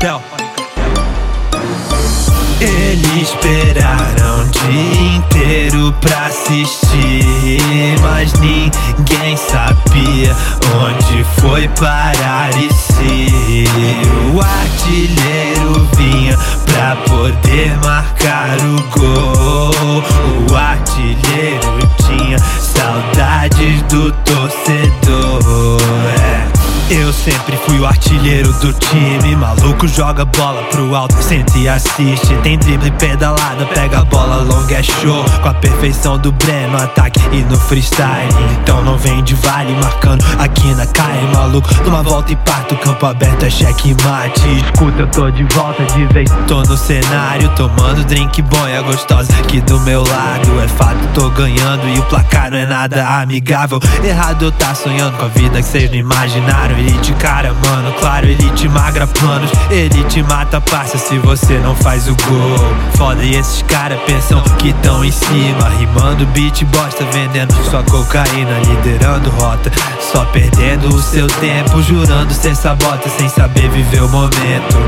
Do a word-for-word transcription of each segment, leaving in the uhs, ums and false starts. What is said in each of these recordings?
Cartel. Eles esperaram o dia inteiro pra assistir, mas ninguém sabia onde foi parar e se o artilheiro vinha pra poder marcar o gol. O artilheiro tinha saudades do torcedor. É. Eu sempre fui o artilheiro do time. Maluco joga bola pro alto, senta e assiste. Tem drible, pedalada, pega a bola longa, é show. Com a perfeição do Breno, no ataque e no freestyle. Então não vem de vale, marcando aqui na caia. Maluco, numa volta e parto, campo aberto é cheque mate. Escuta, eu tô de volta de vez, tô no cenário, tomando drink bom e é gostosa aqui do meu lado. É fato, tô ganhando e o placar não é nada amigável. Errado eu tá sonhando com a vida que vocês não imaginaram. Ele te cara, mano, claro, ele te magra planos. Ele te mata, parça, se você não faz o gol. Foda, e esses caras pensam que tão em cima, rimando beat bosta, vendendo sua cocaína, liderando rota, só perdendo o seu tempo, jurando ser sabota, sem saber viver o momento.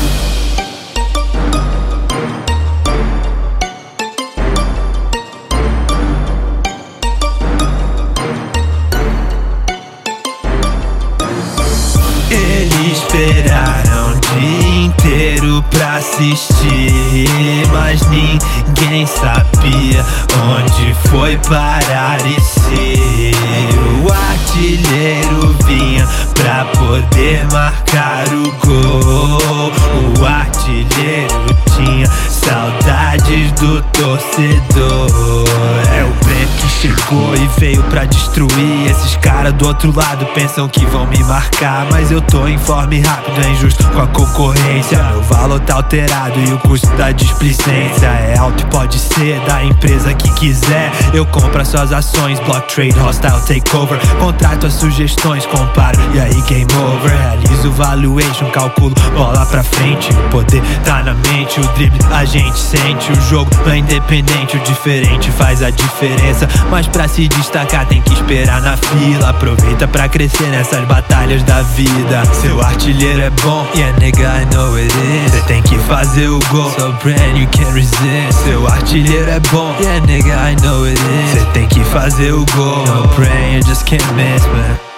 Eles esperaram o dia inteiro pra assistir, mas ninguém sabia onde foi parar e se o artilheiro vinha pra poder marcar o gol. O artilheiro tinha saudades do torcedor. É o Breno que chegou e veio pra destruir. Esses caras do outro lado pensam que vão me marcar, mas eu tô em forma e rápido, é injusto com a concorrência. Meu valor tá alterado e o custo da displicência é alto e pode ser da empresa que quiser. Eu compro as suas ações, block trade, hostile takeover. Contrato as sugestões, comparo e aí game over. Realizo valuation, calculo bola pra frente. O poder tá na mente, o drible a gente sente. O jogo não é independente, o diferente faz a diferença. Mas pra se destacar tem que esperar na fila. Aproveita pra crescer nessas batalhas da vida. Seu artilheiro é bom, yeah nigga, I know it is. Cê tem que fazer o gol, so brand you can't resist. Seu artilheiro é bom, yeah nigga, I know it is. Cê tem que fazer o gol, no brain you just can't miss, man.